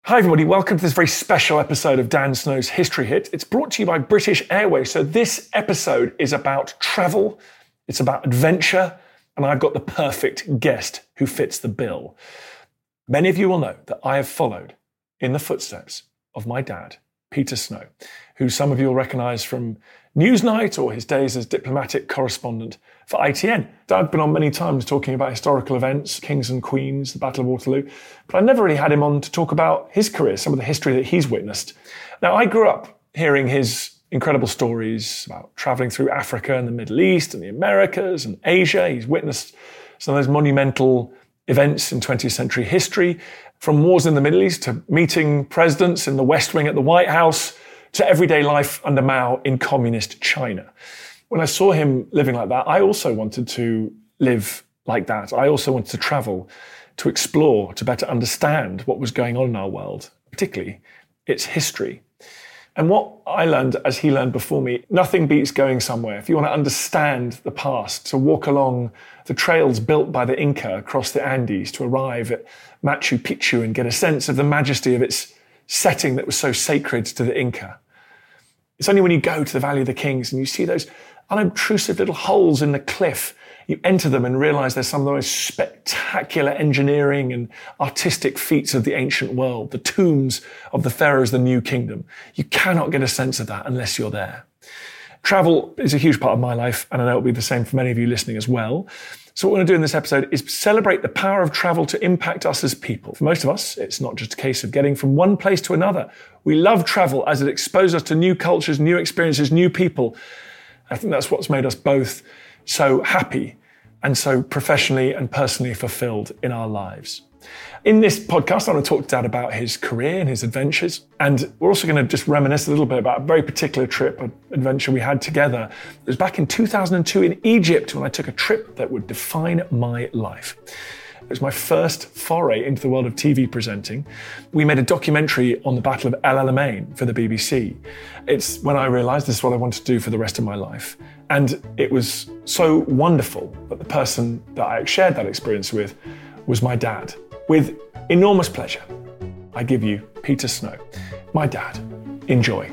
Hi everybody, welcome to this very special episode of Dan Snow's History Hit. It's brought to you by British Airways. So this episode is about travel, it's about adventure, and I've got the perfect guest who fits the bill. Many of you will know that I have followed in the footsteps of my dad, Peter Snow, who some of you will recognise from Newsnight or his days as diplomatic correspondent for ITN. I've been on many times talking about historical events, kings and queens, the Battle of Waterloo, but I never really had him on to talk about his career, some of the history that he's witnessed. Now, I grew up hearing his incredible stories about travelling through Africa and the Middle East and the Americas and Asia. He's witnessed some of those monumental events in 20th century history, from wars in the Middle East to meeting presidents in the West Wing at the White House, to everyday life under Mao in communist China. When I saw him living like that, I also wanted to live like that. I also wanted to travel, to explore, to better understand what was going on in our world, particularly its history. And what I learned, as he learned before me, nothing beats going somewhere. If you want to understand the past, to walk along the trails built by the Inca across the Andes, to arrive at Machu Picchu and get a sense of the majesty of its setting that was so sacred to the Inca. It's only when you go to the Valley of the Kings and you see those unobtrusive little holes in the cliff, you enter them and realize there's some of the most spectacular engineering and artistic feats of the ancient world, the tombs of the pharaohs of the New Kingdom. You cannot get a sense of that unless you're there. Travel is a huge part of my life, and I know it'll be the same for many of you listening as well. So what we're going to do in this episode is celebrate the power of travel to impact us as people. For most of us, it's not just a case of getting from one place to another. We love travel as it exposes us to new cultures, new experiences, new people. I think that's what's made us both so happy and so professionally and personally fulfilled in our lives. In this podcast, I'm going to talk to Dad about his career and his adventures. And we're also going to just reminisce a little bit about a very particular trip, an adventure we had together. It was back in 2002 in Egypt when I took a trip that would define my life. It was my first foray into the world of TV presenting. We made a documentary on the Battle of El Alamein for the BBC. It's when I realized this is what I wanted to do for the rest of my life. And it was so wonderful that the person that I shared that experience with was my dad. With enormous pleasure, I give you Peter Snow, my dad. Enjoy.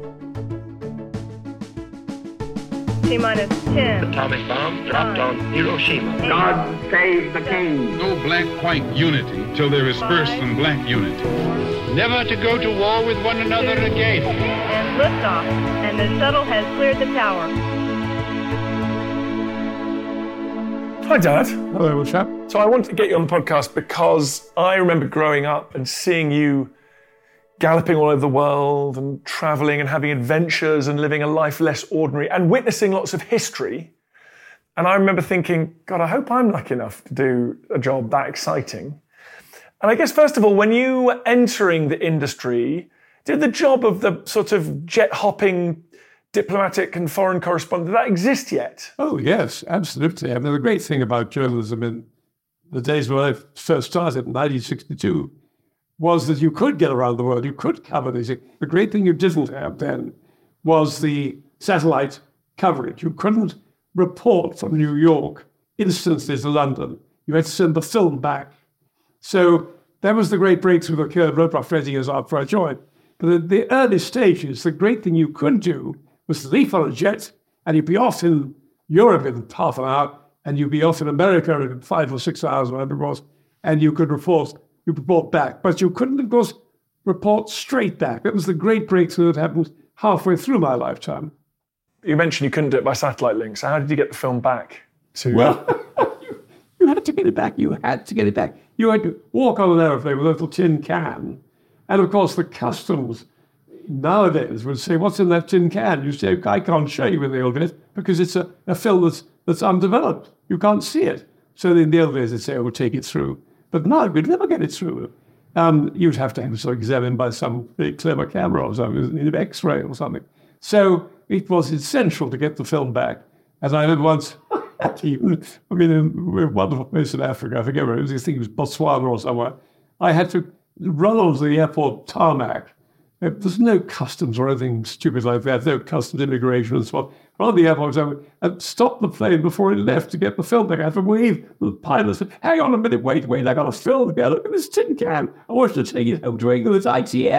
T-minus 10. Atomic bomb dropped on Hiroshima. God save the king. No black-white unity till there is first and black unity. Never to go to war with one another again. And liftoff, and the shuttle has cleared the tower. Hi, Dad. Hello, what's up? So I wanted to get you on the podcast because I remember growing up and seeing you galloping all over the world and traveling and having adventures and living a life less ordinary and witnessing lots of history. And I remember thinking, God, I hope I'm lucky enough to do a job that exciting. And I guess, first of all, when you were entering the industry, did the job of the sort of jet-hopping diplomatic and foreign correspondent, did that exist yet? Oh, yes, absolutely. I mean, the great thing about journalism in the days when I first started in 1962 was that you could get around the world, you could cover these things. The great thing you didn't have then was the satellite coverage. You couldn't report from New York instantly to London. You had to send the film back. So that was the great breakthrough that occurred about 20 years after I joined. But in the early stages, the great thing you could do was to leave on a jet, and you'd be off in Europe in half an hour, and you'd be off in America in 5 or 6 hours, whatever it was, and you could report back. But you couldn't, of course, report straight back. That was the great breakthrough that happened halfway through my lifetime. You mentioned you couldn't do it by satellite link, so how did you get the film back to... Well, you had to get it back. You had to walk on an aeroplane with a little tin can. And, of course, the customs nowadays would say, what's in that tin can? You say, I can't show you in the old days because it's a film that's undeveloped. You can't see it. So in the old days, they'd say, we'll take it through. But now we'd never get it through. You'd have to have it examined by some very clever camera or something, an X-ray or something. So it was essential to get the film back. As I heard once, in a wonderful place in Africa, I forget where it was, I think it was Botswana or somewhere, I had to run onto the airport tarmac There's no customs or anything stupid like that, no customs immigration and so on. On the airport, I stopped the plane before it left to get the film back. I had to wave. The pilot said, hang on a minute, wait, I got a film here. Look at this tin can. I want you to take it home to England. It's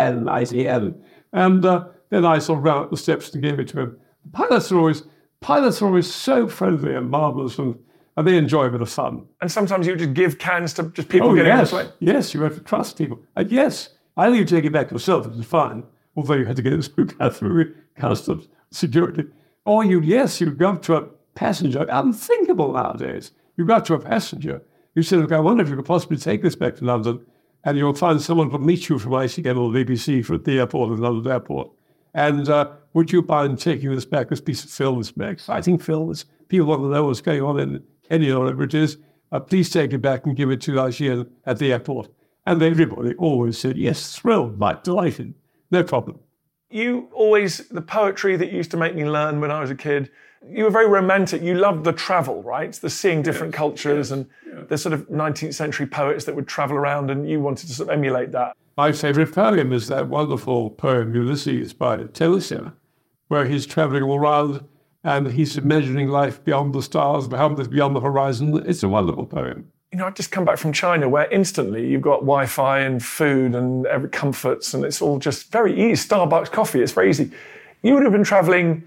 ITN. And then I sort of ran up the steps and gave it to him. Pilots are always so friendly and marvellous, and they enjoy a bit of fun. And sometimes you just give cans to just people getting on the plane. Yes, you have to trust people. And yes, either you take it back yourself, which is fine, although you had to get it through customs, security. Or you go up to a passenger, unthinkable nowadays. You go up to a passenger, you say, look, I wonder if you could possibly take this back to London, and you'll find someone to meet you from ICM or the BBC at the airport, at London airport. And would you mind taking this back, this piece of film, this exciting film, people want to know what's going on in Kenya or whatever it is, please take it back and give it to ICM at the airport. And everybody always said, yes, thrilled, delighted, no problem. You always, the poetry that you used to make me learn when I was a kid, you were very romantic. You loved the travel, right? The seeing different cultures and the sort of 19th century poets that would travel around, and you wanted to sort of emulate that. My favourite poem is that wonderful poem, Ulysses, by Tennyson, where he's travelling all around and he's imagining life beyond the stars, beyond the horizon. It's a wonderful poem. You know, I've just come back from China where instantly you've got Wi-Fi and food and every comforts, and it's all just very easy. Starbucks coffee, it's very easy. You would have been travelling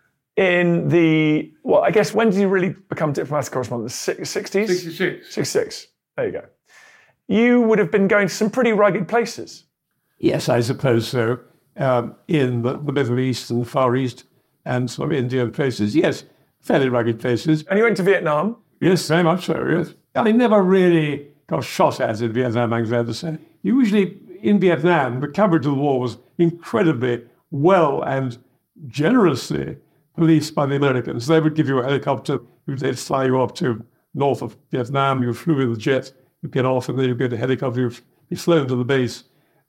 in the, well, I guess, when did you really become diplomatic correspondent? The 60s? 66. 66. There you go. You would have been going to some pretty rugged places. Yes, I suppose so. In the Middle East and the Far East and sort of Indian places. Yes, fairly rugged places. And you went to Vietnam? Yes, very much so, yes. I never really got shot at in Vietnam, I'm glad to say. Usually in Vietnam, the coverage of the war was incredibly well and generously policed by the Americans. They would give you a helicopter, they'd fly you up to north of Vietnam, you flew with a jet, you get off, and then you get a helicopter, you'd be flown to the base.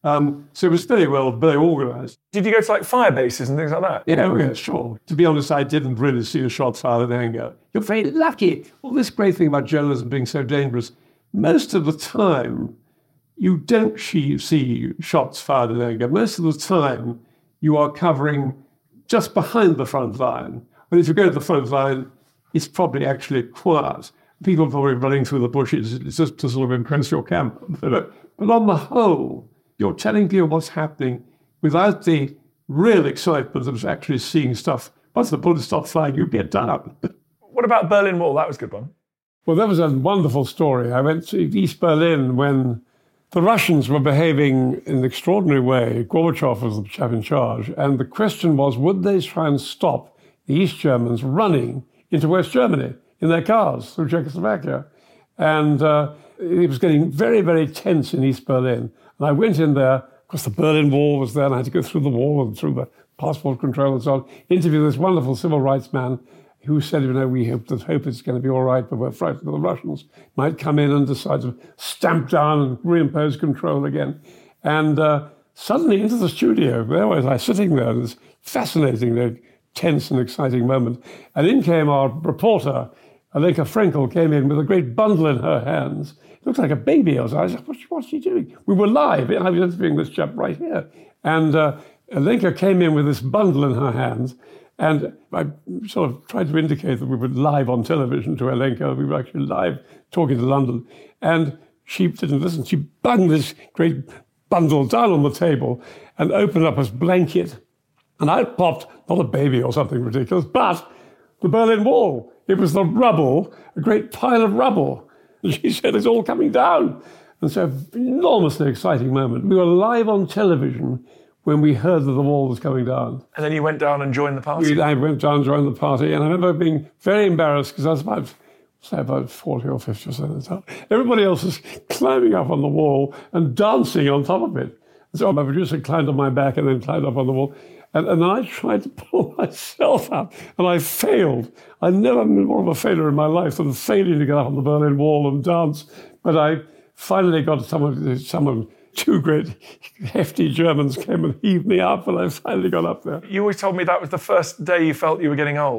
So it was very organised. Did you go to like fire bases and things like that? Yeah, sure. To be honest, I didn't really see a shot fired in anger. You're very lucky. Well, this great thing about journalism being so dangerous, most of the time, you don't see shots fired in anger. Most of the time, you are covering just behind the front line. But if you go to the front line, it's probably actually quiet. People are probably running through the bushes just to sort of impress your camera. But on the whole, you're telling people what's happening without the real excitement of actually seeing stuff. Once the bullets stop flying, you get down. What about Berlin Wall? That was a good one. Well, that was a wonderful story. I went to East Berlin when the Russians were behaving in an extraordinary way. Gorbachev was the chap in charge. And the question was, would they try and stop the East Germans running into West Germany in their cars through Czechoslovakia? And it was getting very, very tense in East Berlin. And I went in there, of course the Berlin Wall was there, and I had to go through the wall and through the passport control and so on, interview this wonderful civil rights man who said, you know, we hope it's going to be all right, but we're frightened the Russians might come in and decide to stamp down and reimpose control again. And suddenly into the studio, there was I sitting there, this fascinating, tense and exciting moment. And in came our reporter, Alenka Frenkel, came in with a great bundle in her hands. It looked like a baby. I said, what's she doing? We were live. I was interviewing this chap right here. And Alenka came in with this bundle in her hands. And I sort of tried to indicate that we were live on television to Alenka. We were actually live talking to London. And she didn't listen. She bunged this great bundle down on the table and opened up his blanket. And out popped, not a baby or something ridiculous, but the Berlin Wall. It was the rubble, a great pile of rubble. And she said, it's all coming down. And so, enormously exciting moment. We were live on television when we heard that the wall was coming down. And then you went down and joined the party? I went down and joined the party, and I remember being very embarrassed because I was about 40 or 50 or so at the time. Everybody else was climbing up on the wall and dancing on top of it. And so my producer climbed on my back and then climbed up on the wall. And I tried to pull myself up, and I failed. I'd never been more of a failure in my life than failing to get up on the Berlin Wall and dance. But I finally got someone, two great hefty Germans came and heaved me up, and I finally got up there. You always told me that was the first day you felt you were getting old.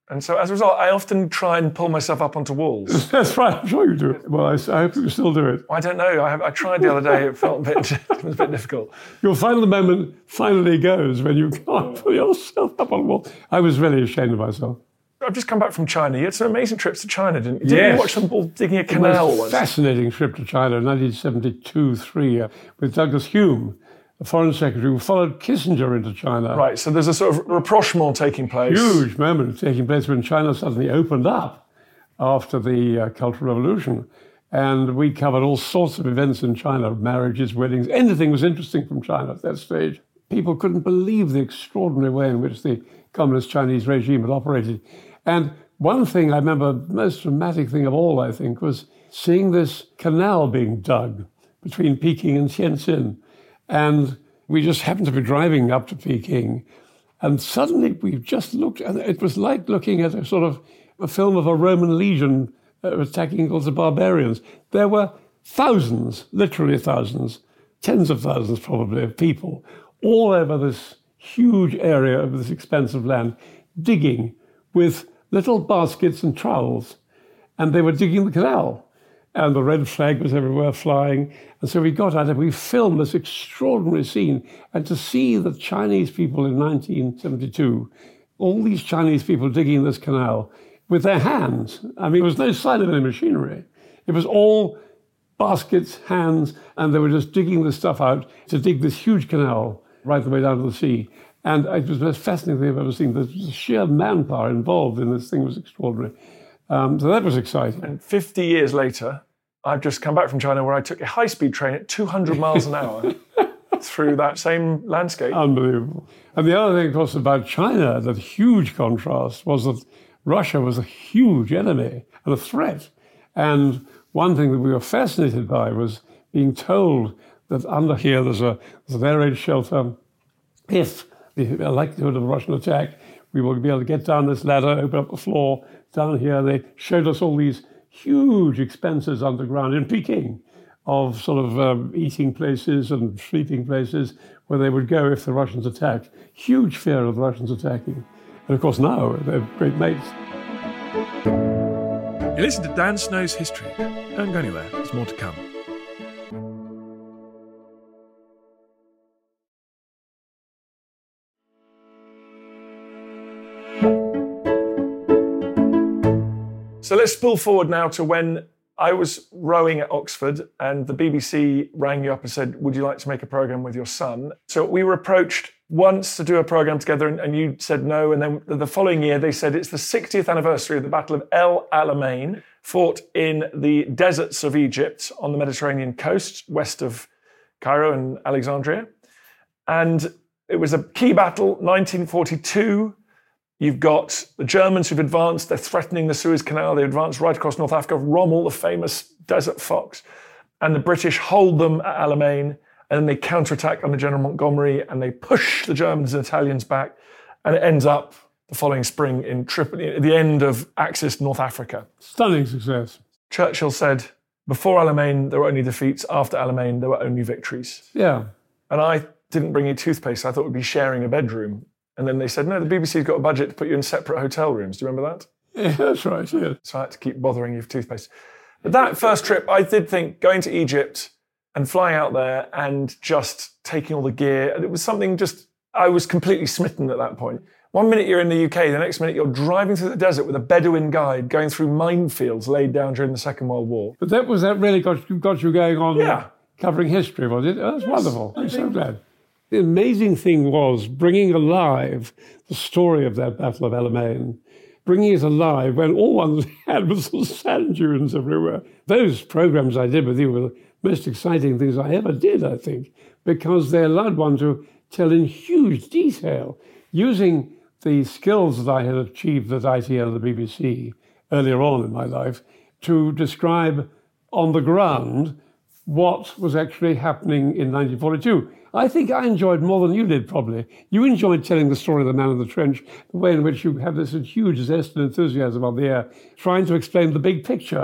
And so as a result, I often try and pull myself up onto walls. That's right, I'm sure you do it. Well, I hope you still do it. I don't know. I tried the other day. It felt it was a bit difficult. You'll find the moment finally goes when you can't pull yourself up on the wall. I was really ashamed of myself. I've just come back from China. You had some amazing trips to China, didn't you? Didn't Yes. you watch them all digging a canal It was once? a fascinating trip to China in 1972-3 with Douglas Hume, the foreign secretary, who followed Kissinger into China. Right, so there's a sort of rapprochement taking place. Huge moment taking place when China suddenly opened up after the Cultural Revolution. And we covered all sorts of events in China, marriages, weddings, anything was interesting from China at that stage. People couldn't believe the extraordinary way in which the Communist Chinese regime had operated. And one thing I remember, the most dramatic thing of all, I think, was seeing this canal being dug between Peking and Tianjin. And we just happened to be driving up to Peking. And suddenly we just looked, and it was like looking at a sort of a film of a Roman legion attacking all the barbarians. There were thousands, literally thousands, tens of thousands probably, of people all over this huge area of this expansive land, digging with little baskets and trowels. And they were digging the canal. And the red flag was everywhere flying. And so we got out and we filmed this extraordinary scene. And to see the Chinese people in 1972, all these Chinese people digging this canal with their hands. I mean, there was no sign of any machinery. It was all baskets, hands, and they were just digging this stuff out to dig this huge canal right the way down to the sea. And it was the most fascinating thing I've ever seen. The sheer manpower involved in this thing was extraordinary. So that was exciting. And 50 years later, I've just come back from China where I took a high-speed train at 200 miles an hour through that same landscape. Unbelievable. And the other thing, of course, about China, that huge contrast, was that Russia was a huge enemy and a threat. And one thing that we were fascinated by was being told that under here there's an air raid shelter. If the likelihood of a Russian attack, we will be able to get down this ladder, open up the floor. Down here, they showed us all these huge expanses underground in Peking of sort of eating places and sleeping places where they would go if the Russians attacked. Huge fear of the Russians attacking. And of course now they're great mates. You listen to Dan Snow's History. Don't go anywhere, there's more to come. So let's spool forward now to when I was rowing at Oxford and the BBC rang you up and said, would you like to make a programme with your son? So we were approached once to do a programme together and you said no. And then the following year, they said it's the 60th anniversary of the Battle of El Alamein, fought in the deserts of Egypt on the Mediterranean coast, west of Cairo and Alexandria. And it was a key battle, 1942. You've got the Germans who've advanced. They're threatening the Suez Canal. They advance right across North Africa. Rommel, the famous desert fox. And the British hold them at Alamein. And then they counterattack under General Montgomery. And they push the Germans and Italians back. And it ends up the following spring in Tripoli, at the end of Axis North Africa. Stunning success. Churchill said, before Alamein, there were only defeats. After Alamein, there were only victories. Yeah. And I didn't bring you toothpaste. I thought we'd be sharing a bedroom. And then they said, no, the BBC's got a budget to put you in separate hotel rooms. Do you remember that? Yeah, that's right, yeah. So I had to keep bothering you for toothpaste. But that first trip, I did think going to Egypt and flying out there and just taking all the gear, and it was something just, I was completely smitten at that point. One minute you're in the UK, the next minute you're driving through the desert with a Bedouin guide going through minefields laid down during the Second World War. But that really got you going on Yeah. Covering history, was it? Oh, that's wonderful. I'm so glad. The amazing thing was bringing alive the story of that Battle of Alamein, bringing it alive when all one had was the sand dunes everywhere. Those programs I did with you were the most exciting things I ever did, I think, because they allowed one to tell in huge detail, using the skills that I had achieved at ITN and the BBC earlier on in my life, to describe on the ground what was actually happening in 1942. I think I enjoyed more than you did, probably. You enjoyed telling the story of the man in the trench, the way in which you have this huge zest and enthusiasm on the air, trying to explain the big picture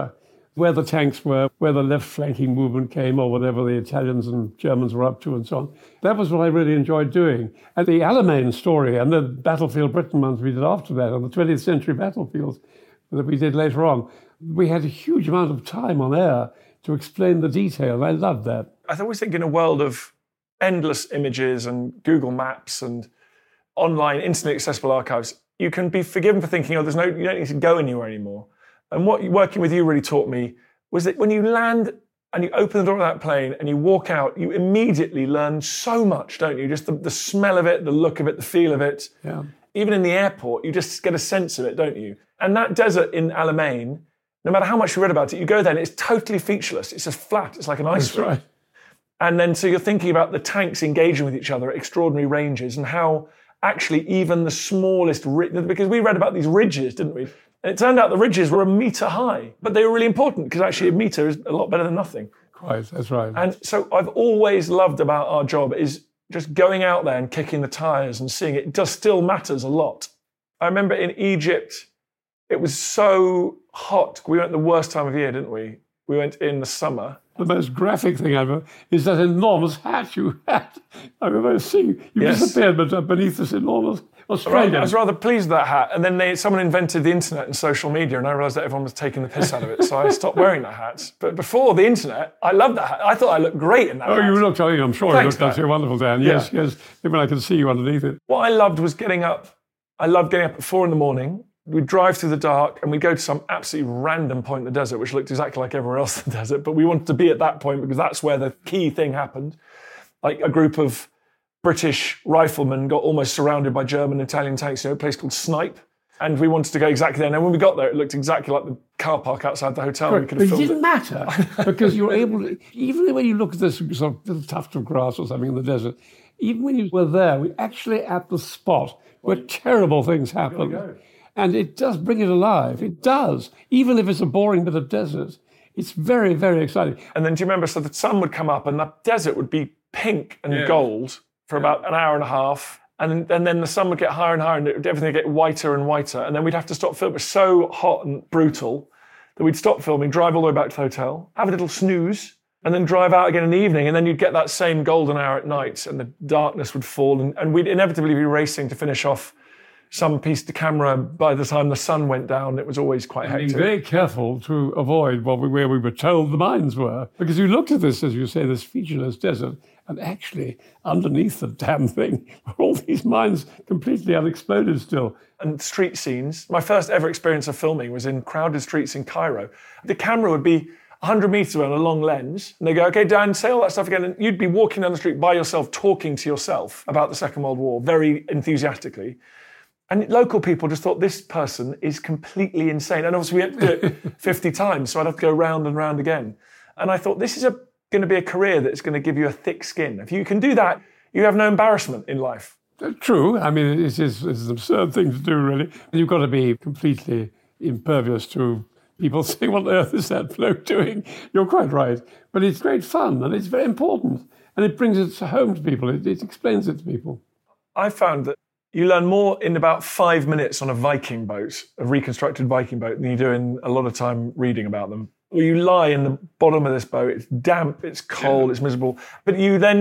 where the tanks were, where the left flanking movement came, or whatever the Italians and Germans were up to and so on. That was what I really enjoyed doing. And the Alamein story and the Battlefield Britain ones we did after that, on the 20th century battlefields that we did later on, we had a huge amount of time on air to explain the detail. I loved that. I always think in a world of endless images and Google Maps and online, instantly accessible archives, you can be forgiven for thinking, you don't need to go anywhere anymore. And what working with you really taught me was that when you land and you open the door of that plane and you walk out, you immediately learn so much, don't you? Just the smell of it, the look of it, the feel of it. Yeah. Even in the airport, you just get a sense of it, don't you? And that desert in Alamein, no matter how much you read about it, you go there and it's totally featureless. It's just flat. It's like an ice rink. Right. And then so you're thinking about the tanks engaging with each other at extraordinary ranges and how actually even the smallest, because we read about these ridges, didn't we? And it turned out the ridges were 1 meter high, but they were really important because actually 1 meter is a lot better than nothing. Quite, that's right. And so I've always loved about our job is just going out there and kicking the tires and seeing it. It just still matters a lot. I remember in Egypt, it was so hot. We went the worst time of year, didn't we? We went in the summer. The most graphic thing ever is that enormous hat you had. I remember seeing you disappeared, but beneath this enormous Australian. I was rather pleased with that hat. And then someone invented the internet and social media, and I realised that everyone was taking the piss out of it. So I stopped wearing that hat. But before the internet, I loved that hat. I thought I looked great in that hat. Oh, you looked, I'm sure Thanks, you looked absolutely wonderful, Dan. Yes, yes. Even I could see you underneath it. What I loved was getting up. I loved getting up at 4 a.m. We'd drive through the dark and we'd go to some absolutely random point in the desert, which looked exactly like everywhere else in the desert. But we wanted to be at that point because that's where the key thing happened. Like a group of British riflemen got almost surrounded by German and Italian tanks, a place called Snipe. And we wanted to go exactly there. And when we got there, it looked exactly like the car park outside the hotel. Correct. We could have filmed it didn't matter because you were able to, even when you look at this sort of little tuft of grass or something in the desert, even when you were there, we actually at the spot where terrible things happen. And it does bring it alive. It does. Even if it's a boring bit of desert, it's very, very exciting. And then do you remember, so the sun would come up and the desert would be pink and gold for about an hour and a half. And then the sun would get higher and higher and everything would get whiter and whiter. And then we'd have to stop filming. It was so hot and brutal that we'd stop filming, drive all the way back to the hotel, have a little snooze, and then drive out again in the evening. And then you'd get that same golden hour at night and the darkness would fall. And we'd inevitably be racing to finish off some piece to camera by the time the sun went down. It was always quite hectic. Being very careful to avoid where we were told the mines were. Because you looked at this, as you say, this featureless desert, and actually underneath the damn thing were all these mines completely unexploded still. And street scenes. My first ever experience of filming was in crowded streets in Cairo. The camera would be 100 meters away on a long lens, and they go, okay, Dan, say all that stuff again. And you'd be walking down the street by yourself, talking to yourself about the Second World War, very enthusiastically. And local people just thought, this person is completely insane. And obviously we had to do it 50 times, so I'd have to go round and round again. And I thought, this is going to be a career that's going to give you a thick skin. If you can do that, you have no embarrassment in life. True. I mean, it's an absurd thing to do, really. You've got to be completely impervious to people saying, what on earth is that bloke doing? You're quite right. But it's great fun, and it's very important. And it brings it home to people. It explains it to people. I found that you learn more in about 5 minutes on a Viking boat, a reconstructed Viking boat, than you do in a lot of time reading about them. Well, you lie in the bottom of this boat, it's damp, it's cold, it's miserable. But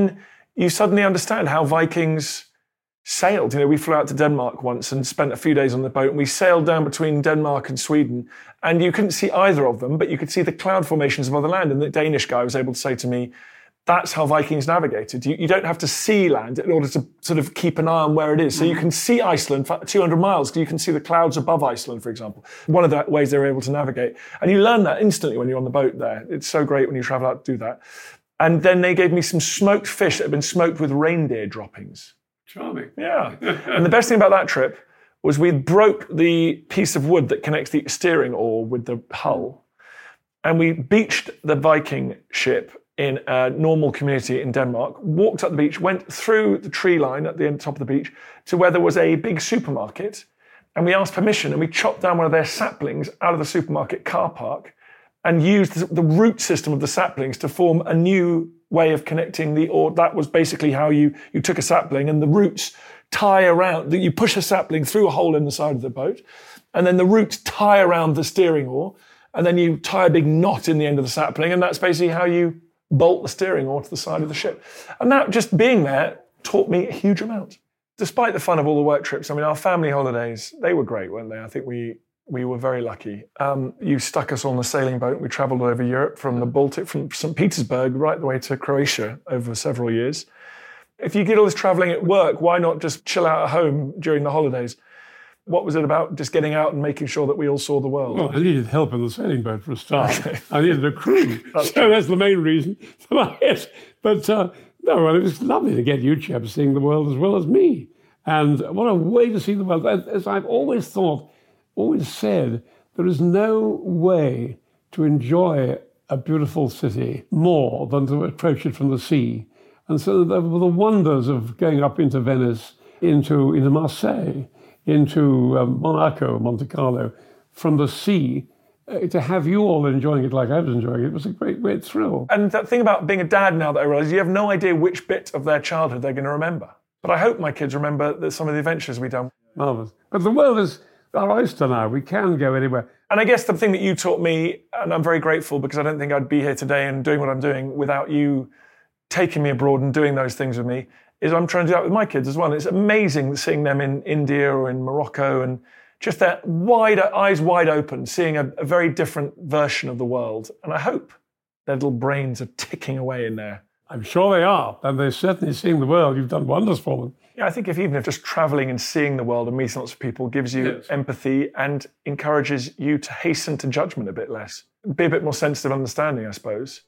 you suddenly understand how Vikings sailed. We flew out to Denmark once and spent a few days on the boat, and we sailed down between Denmark and Sweden, and you couldn't see either of them, but you could see the cloud formations above the land. And the Danish guy was able to say to me, that's how Vikings navigated. You don't have to see land in order to sort of keep an eye on where it is. So you can see Iceland for 200 miles. You can see the clouds above Iceland, for example. One of the ways they were able to navigate. And you learn that instantly when you're on the boat there. It's so great when you travel out to do that. And then they gave me some smoked fish that had been smoked with reindeer droppings. Charming. Yeah. And the best thing about that trip was we broke the piece of wood that connects the steering oar with the hull. And we beached the Viking ship in a normal community in Denmark, walked up the beach, went through the tree line at the top of the beach to where there was a big supermarket. And we asked permission and we chopped down one of their saplings out of the supermarket car park and used the root system of the saplings to form a new way of connecting or that was basically how you took a sapling and the roots tie around, you push a sapling through a hole in the side of the boat and then the roots tie around the steering oar. and then you tie a big knot in the end of the sapling, and that's basically how you bolt the steering oar to the side of the ship. And that, just being there, taught me a huge amount. Despite the fun of all the work trips, I mean, our family holidays, they were great, weren't they? I think we were very lucky. You stuck us on the sailing boat. We travelled over Europe from the Baltic, from St. Petersburg right the way to Croatia over several years. If you did all this travelling at work, why not just chill out at home during the holidays? What was it about just getting out and making sure that we all saw the world? Well, I needed help in the sailing boat for a start. Okay. I needed a crew. That's the main reason. But no, well, it was lovely to get you chaps seeing the world as well as me. And what a way to see the world. As I've always thought, always said, there is no way to enjoy a beautiful city more than to approach it from the sea. And so the wonders of going up into Venice, into Marseille, into Monaco, Monte Carlo, from the sea, to have you all enjoying it like I was enjoying it was a great, great thrill. And that thing about being a dad now that I realise, you have no idea which bit of their childhood they're going to remember. But I hope my kids remember some of the adventures we've done. Marvellous. But the world is our oyster now. We can go anywhere. And I guess the thing that you taught me, and I'm very grateful because I don't think I'd be here today and doing what I'm doing without you taking me abroad and doing those things with me, is I'm trying to do that with my kids as well. It's amazing seeing them in India or in Morocco and just their eyes wide open, seeing a very different version of the world. And I hope their little brains are ticking away in there. I'm sure they are. And they're certainly seeing the world. You've done wonders for them. Yeah, I think even if just traveling and seeing the world and meeting lots of people gives you empathy and encourages you to hasten to judgment a bit less. Be a bit more sensitive and understanding, I suppose.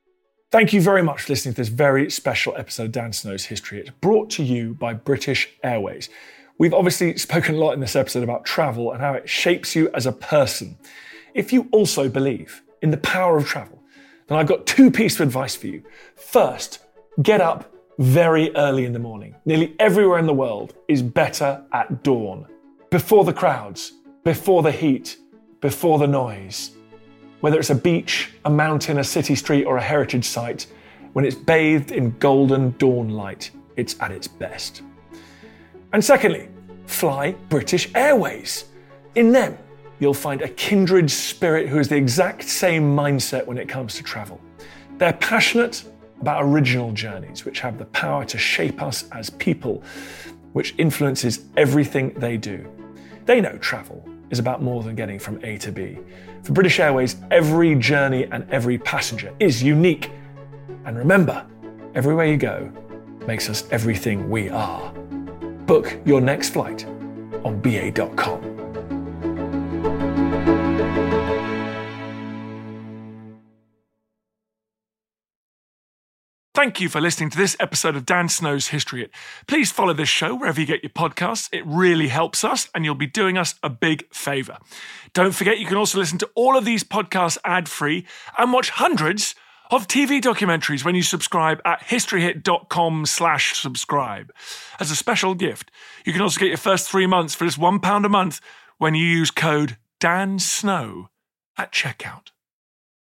Thank you very much for listening to this very special episode of Dan Snow's History. It's brought to you by British Airways. We've obviously spoken a lot in this episode about travel and how it shapes you as a person. If you also believe in the power of travel, then I've got 2 pieces of advice for you. First, get up very early in the morning. Nearly everywhere in the world is better at dawn. Before the crowds, before the heat, before the noise. Whether it's a beach, a mountain, a city street, or a heritage site, when it's bathed in golden dawn light, it's at its best. And secondly, fly British Airways. In them, you'll find a kindred spirit who has the exact same mindset when it comes to travel. They're passionate about original journeys, which have the power to shape us as people, which influences everything they do. They know travel is about more than getting from A to B. For British Airways, every journey and every passenger is unique. And remember, everywhere you go makes us everything we are. Book your next flight on BA.com. Thank you for listening to this episode of Dan Snow's History Hit. Please follow this show wherever you get your podcasts. It really helps us and you'll be doing us a big favour. Don't forget you can also listen to all of these podcasts ad-free and watch hundreds of TV documentaries when you subscribe at historyhit.com/subscribe. As a special gift, you can also get your first 3 months for just £1 a month when you use code DANSNOW at checkout.